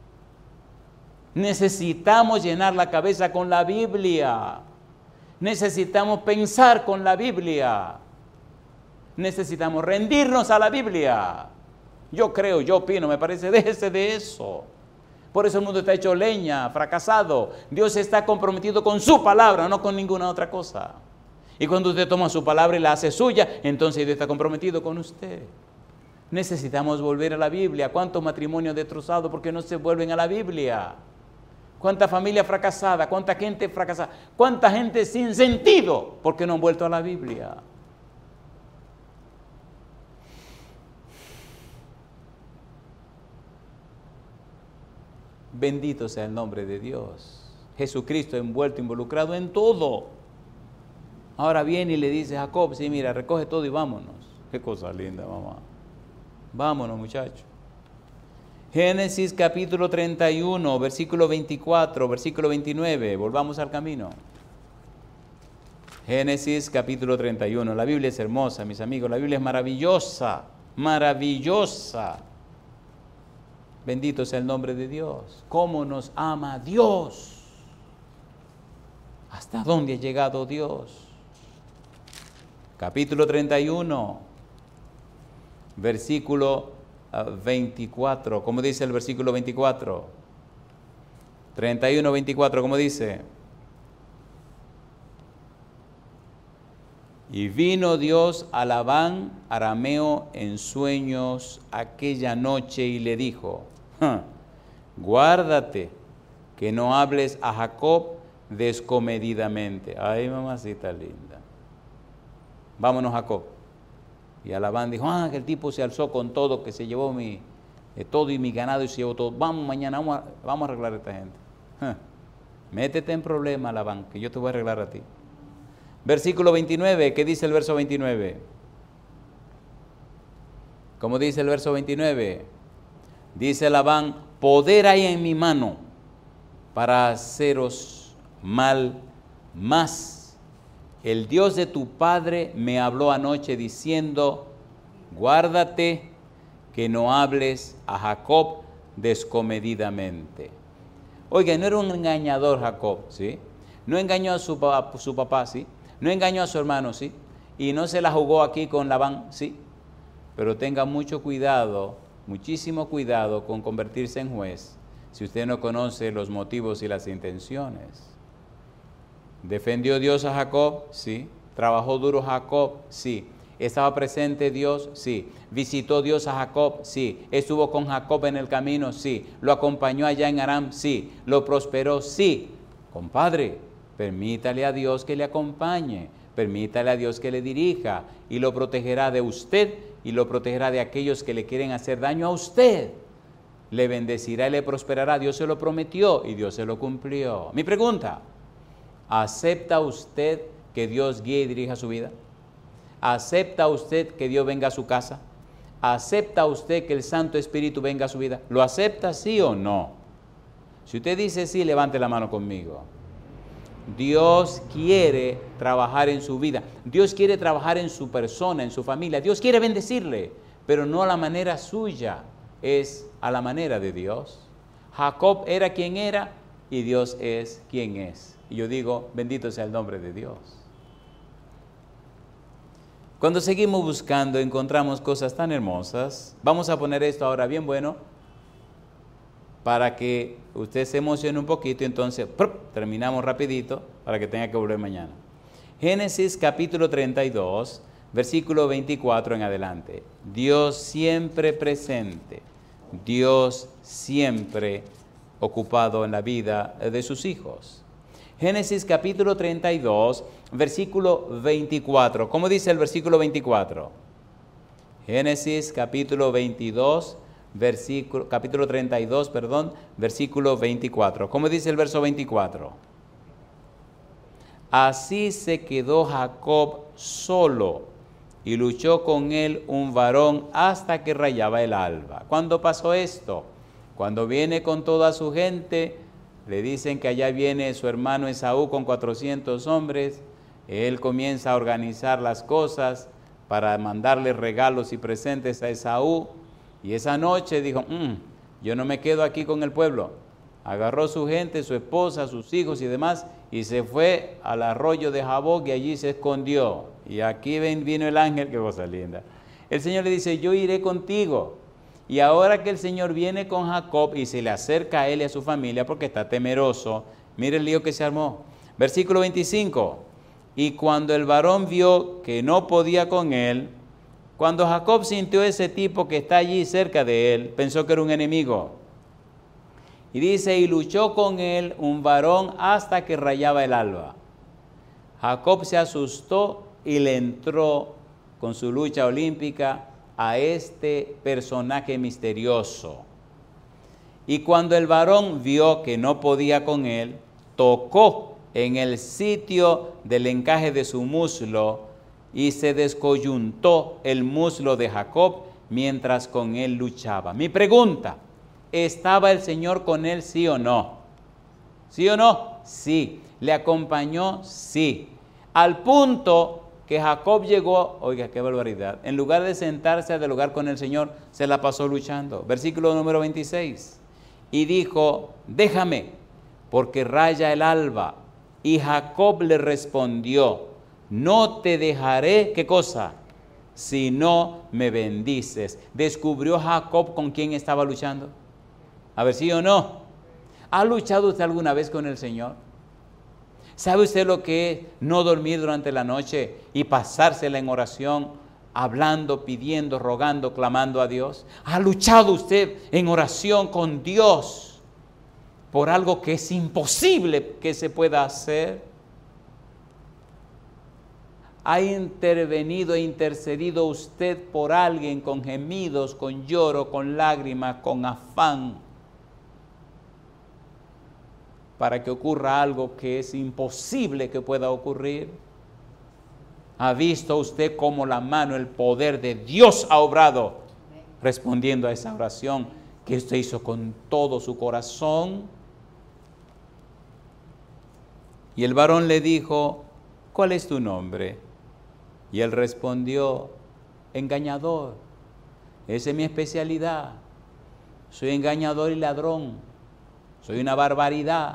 Necesitamos llenar la cabeza con la Biblia. Necesitamos pensar con la Biblia. Necesitamos rendirnos a la Biblia. Yo creo, yo opino, me parece, déjese de eso. Por eso el mundo está hecho leña, fracasado. Dios está comprometido con su palabra, no con ninguna otra cosa. Y cuando usted toma su palabra y la hace suya, entonces Dios está comprometido con usted. Necesitamos volver a la Biblia. ¿Cuántos matrimonios destrozados porque no se vuelven a la Biblia? ¿Cuánta familia fracasada? ¿Cuánta gente fracasada? ¿Cuánta gente sin sentido porque no han vuelto a la Biblia? Bendito sea el nombre de Dios. Jesucristo envuelto, involucrado en todo. Ahora viene y le dice a Jacob, sí, mira, recoge todo y vámonos. Qué cosa linda, mamá. Vámonos, muchachos. Génesis capítulo 31, versículo 24, versículo 29. Volvamos al camino. Génesis capítulo 31. La Biblia es hermosa, mis amigos. La Biblia es maravillosa, maravillosa. Bendito sea el nombre de Dios. ¿Cómo nos ama Dios? ¿Hasta dónde ha llegado Dios? Capítulo 31, versículo 24, ¿cómo dice el versículo 24? 31, 24, ¿cómo dice? Y vino Dios a Labán arameo en sueños aquella noche y le dijo, guárdate que no hables a Jacob descomedidamente. Ay, mamacita linda. Vámonos, Jacob. Y Labán dijo, que el tipo se alzó con todo, que se llevó todo y mi ganado y se llevó todo. Vamos mañana, vamos a arreglar a esta gente. Métete en problema, Labán, que yo te voy a arreglar a ti. Versículo 29, ¿qué dice el verso 29? ¿Cómo dice el verso 29? Dice Labán, poder hay en mi mano para haceros mal más. El Dios de tu padre me habló anoche diciendo, guárdate que no hables a Jacob descomedidamente. Oiga, no era un engañador Jacob, ¿sí? No engañó a su papá, ¿sí? No engañó a su hermano, ¿sí? Y no se la jugó aquí con Labán, ¿sí? Pero tenga mucho cuidado, muchísimo cuidado con convertirse en juez si usted no conoce los motivos y las intenciones. ¿Defendió Dios a Jacob? Sí. ¿Trabajó duro Jacob? Sí. ¿Estaba presente Dios? Sí. ¿Visitó Dios a Jacob? Sí. ¿Estuvo con Jacob en el camino? Sí. ¿Lo acompañó allá en Aram? Sí. ¿Lo prosperó? Sí. Compadre, permítale a Dios que le acompañe, permítale a Dios que le dirija y lo protegerá de usted y lo protegerá de aquellos que le quieren hacer daño a usted. Le bendecirá y le prosperará. Dios se lo prometió y Dios se lo cumplió. Mi pregunta, ¿acepta usted que Dios guíe y dirija su vida? ¿Acepta usted que Dios venga a su casa? ¿Acepta usted que el Santo Espíritu venga a su vida? ¿Lo acepta sí o no? Si usted dice sí, levante la mano conmigo. Dios quiere trabajar en su vida. Dios quiere trabajar en su persona, en su familia. Dios quiere bendecirle, pero no a la manera suya, es a la manera de Dios. Jacob era quien era y Dios es quien es. Y yo digo, bendito sea el nombre de Dios. Cuando seguimos buscando, encontramos cosas tan hermosas. Vamos a poner esto ahora bien bueno, para que usted se emocione un poquito y entonces terminamos rapidito para que tenga que volver mañana. Génesis capítulo 32, versículo 24 en adelante. Dios siempre presente, Dios siempre ocupado en la vida de sus hijos. Génesis capítulo 32, versículo 24. ¿Cómo dice el versículo 24? Génesis capítulo 32, versículo 24. ¿Cómo dice el verso 24? Así se quedó Jacob solo y luchó con él un varón hasta que rayaba el alba. ¿Cuándo pasó esto? Cuando viene con toda su gente, le dicen que allá viene su hermano Esaú con 400 hombres. Él comienza a organizar las cosas para mandarle regalos y presentes a Esaú. Y esa noche dijo, yo no me quedo aquí con el pueblo. Agarró su gente, su esposa, sus hijos y demás, y se fue al arroyo de Jaboc y allí se escondió. Y aquí vino el ángel, qué cosa linda. El Señor le dice, yo iré contigo. Y ahora que el Señor viene con Jacob y se le acerca a él y a su familia porque está temeroso, mire el lío que se armó. Versículo 25. Y cuando el varón vio que no podía con él, cuando Jacob sintió ese tipo que está allí cerca de él, pensó que era un enemigo. Y dice, y luchó con él un varón hasta que rayaba el alba. Jacob se asustó y le entró con su lucha olímpica a este personaje misterioso. Y cuando el varón vio que no podía con él, tocó en el sitio del encaje de su muslo y se descoyuntó el muslo de Jacob mientras con él luchaba. Mi pregunta, ¿estaba el Señor con él, sí o no? ¿Sí o no? Sí. ¿Le acompañó? Sí. Al punto que Jacob llegó, oiga, qué barbaridad, en lugar de sentarse a dialogar con el Señor, se la pasó luchando. Versículo número 26. Y dijo, déjame, porque raya el alba. Y Jacob le respondió, no te dejaré, ¿qué cosa? Si no me bendices. ¿Descubrió Jacob con quién estaba luchando? A ver, ¿sí o no? ¿Ha luchado usted alguna vez con el Señor? ¿Sabe usted lo que es no dormir durante la noche y pasársela en oración, hablando, pidiendo, rogando, clamando a Dios? ¿Ha luchado usted en oración con Dios por algo que es imposible que se pueda hacer? ¿Ha intervenido e intercedido usted por alguien con gemidos, con lloro, con lágrimas, con afán, para que ocurra algo que es imposible que pueda ocurrir? ¿Ha visto usted cómo la mano, el poder de Dios ha obrado respondiendo a esa oración que usted hizo con todo su corazón? Y el varón le dijo, ¿cuál es tu nombre? Y él respondió, engañador. Esa es mi especialidad. Soy engañador y ladrón. Soy una barbaridad.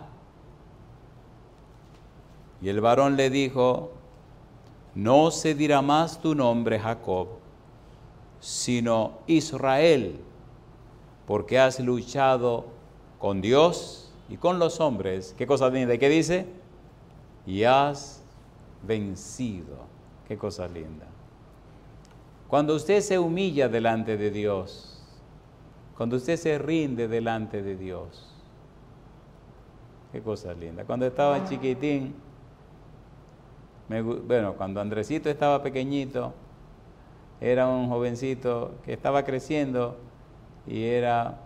Y el varón le dijo, no se dirá más tu nombre Jacob, sino Israel, porque has luchado con Dios y con los hombres. ¿Qué cosa linda? ¿Qué dice? Y has vencido. Qué cosa linda. Cuando usted se humilla delante de Dios, cuando usted se rinde delante de Dios, qué cosa linda. Cuando estaba chiquitín, cuando Andresito estaba pequeñito, era un jovencito que estaba creciendo y era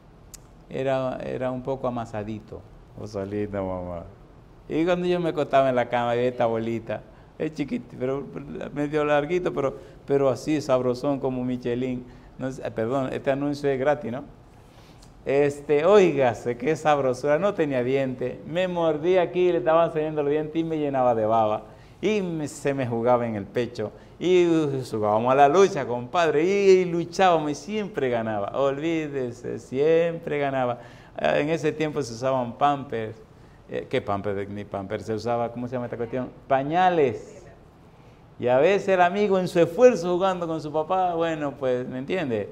un poco amasadito. Cosa linda, mamá. Y cuando yo me acostaba en la cama, veía esta bolita, es chiquito, pero medio larguito, pero así sabrosón como Michelin. No sé, perdón, este anuncio es gratis, ¿no? Óigase, qué sabrosura, no tenía dientes, me mordía aquí, le estaban saliendo los dientes y me llenaba de baba. Y se me jugaba en el pecho. Y jugábamos a la lucha, compadre, y luchábamos y siempre ganaba. Olvídese, siempre ganaba. En ese tiempo se usaban Pampers. ¿Qué Pampers? Ni Pampers, se usaba, ¿cómo se llama esta cuestión? Pañales. Y a veces el amigo en su esfuerzo jugando con su papá, bueno, pues, ¿me entiende?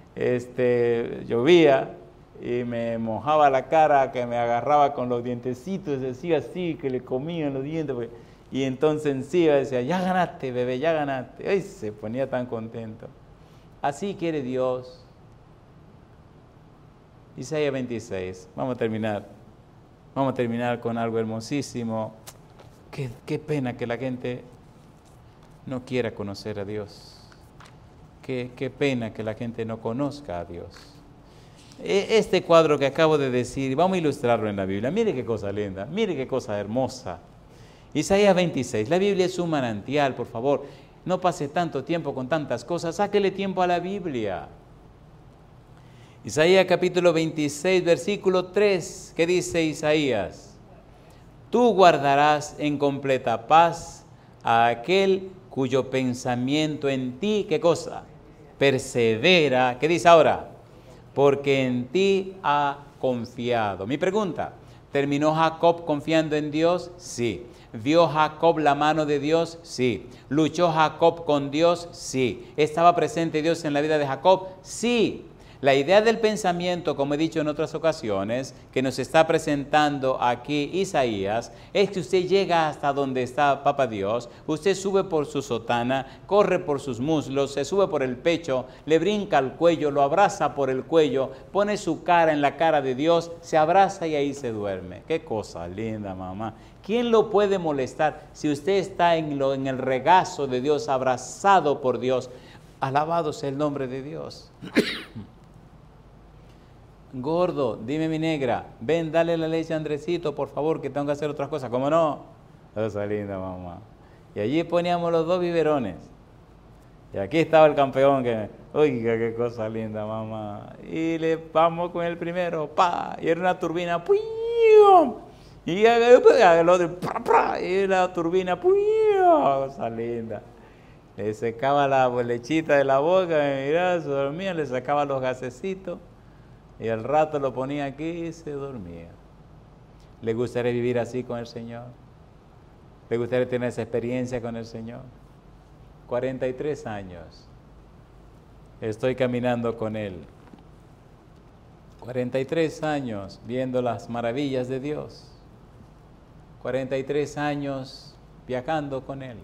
Llovía y me mojaba la cara, que me agarraba con los dientecitos, decía así, que le comían los dientes, pues, y entonces encima decía, ya ganaste, bebé, ya ganaste. Ay, se ponía tan contento. Así quiere Dios. Isaías 26, vamos a terminar. Vamos a terminar con algo hermosísimo. Qué pena que la gente no quiera conocer a Dios. Qué pena que la gente no conozca a Dios. Este cuadro que acabo de decir, vamos a ilustrarlo en la Biblia. Mire qué cosa linda, mire qué cosa hermosa. Isaías 26, la Biblia es un manantial, por favor. No pase tanto tiempo con tantas cosas, sáquele tiempo a la Biblia. Isaías capítulo 26, versículo 3, ¿qué dice Isaías? Tú guardarás en completa paz a aquel cuyo pensamiento en ti, ¿qué cosa? Persevera, ¿qué dice ahora? Porque en ti ha confiado. Mi pregunta, ¿terminó Jacob confiando en Dios? Sí. ¿Vio Jacob la mano de Dios? Sí. ¿Luchó Jacob con Dios? Sí. ¿Estaba presente Dios en la vida de Jacob? Sí. La idea del pensamiento, como he dicho en otras ocasiones, que nos está presentando aquí Isaías, es que usted llega hasta donde está Papá Dios, usted sube por su sotana, corre por sus muslos, se sube por el pecho, le brinca al cuello, lo abraza por el cuello, pone su cara en la cara de Dios, se abraza y ahí se duerme. ¡Qué cosa linda, mamá! ¿Quién lo puede molestar si usted está en el regazo de Dios, abrazado por Dios? Alabado sea el nombre de Dios. Gordo, dime mi negra, ven, dale la leche a Andresito, por favor, que tengo que hacer otras cosas. ¿Cómo no? Cosa linda, mamá. Y allí poníamos los dos biberones. Y aquí estaba el campeón que, oiga, qué cosa linda, mamá. Y le vamos con el primero, pa, y era una turbina, ¡pum! Y el otro, y la turbina, ¡pum! Cosa linda. Le secaba la lechita de la boca, mirá, se dormía, le sacaba los gasecitos. Y al rato lo ponía aquí y se dormía. ¿Le gustaría vivir así con el Señor? ¿Le gustaría tener esa experiencia con el Señor? 43 años estoy caminando con Él. 43 años viendo las maravillas de Dios. 43 años viajando con Él.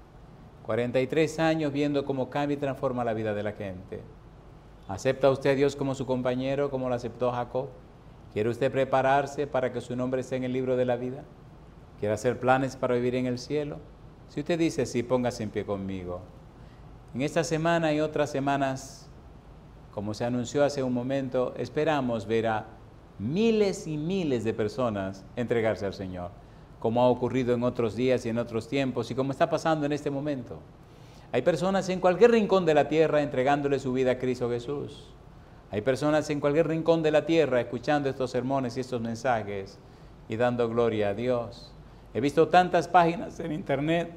43 años viendo cómo cambia y transforma la vida de la gente. ¿Acepta usted a Dios como su compañero, como lo aceptó Jacob? ¿Quiere usted prepararse para que su nombre esté en el libro de la vida? ¿Quiere hacer planes para vivir en el cielo? Si usted dice sí, póngase en pie conmigo. En esta semana y otras semanas, como se anunció hace un momento, esperamos ver a miles y miles de personas entregarse al Señor, como ha ocurrido en otros días y en otros tiempos y como está pasando en este momento. Hay personas en cualquier rincón de la tierra entregándole su vida a Cristo Jesús. Hay personas en cualquier rincón de la tierra escuchando estos sermones y estos mensajes y dando gloria a Dios. He visto tantas páginas en internet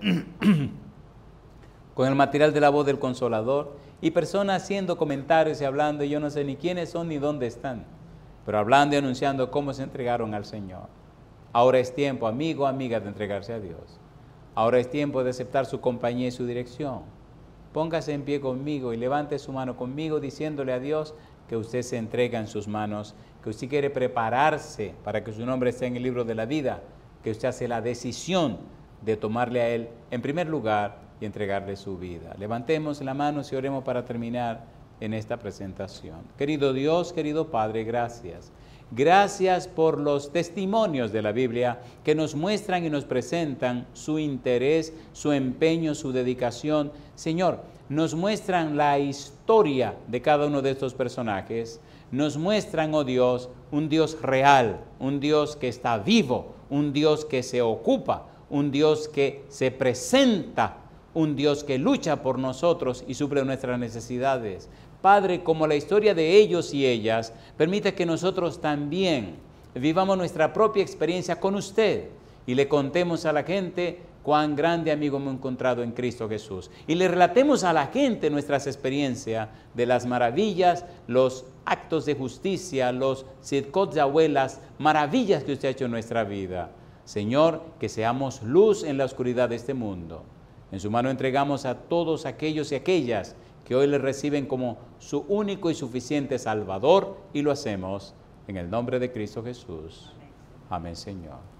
con el material de la voz del Consolador y personas haciendo comentarios y hablando, y yo no sé ni quiénes son ni dónde están, pero hablando y anunciando cómo se entregaron al Señor. Ahora es tiempo, amigo, amiga, de entregarse a Dios. Ahora es tiempo de aceptar su compañía y su dirección. Póngase en pie conmigo y levante su mano conmigo diciéndole a Dios que usted se entrega en sus manos, que usted quiere prepararse para que su nombre esté en el libro de la vida, que usted hace la decisión de tomarle a Él en primer lugar y entregarle su vida. Levantemos la mano y oremos para terminar en esta presentación. Querido Dios, querido Padre, gracias. Gracias por los testimonios de la Biblia que nos muestran y nos presentan su interés, su empeño, su dedicación. Señor, nos muestran la historia de cada uno de estos personajes. Nos muestran, oh Dios, un Dios real, un Dios que está vivo, un Dios que se ocupa, un Dios que se presenta, un Dios que lucha por nosotros y suple nuestras necesidades. Padre, como la historia de ellos y ellas, permite que nosotros también vivamos nuestra propia experiencia con usted y le contemos a la gente cuán grande amigo hemos encontrado en Cristo Jesús. Y le relatemos a la gente nuestras experiencias de las maravillas, los actos de justicia, los tzidkot de abuelas, maravillas que usted ha hecho en nuestra vida. Señor, que seamos luz en la oscuridad de este mundo. En su mano entregamos a todos aquellos y aquellas que hoy le reciben como su único y suficiente Salvador, y lo hacemos en el nombre de Cristo Jesús. Amén, Señor.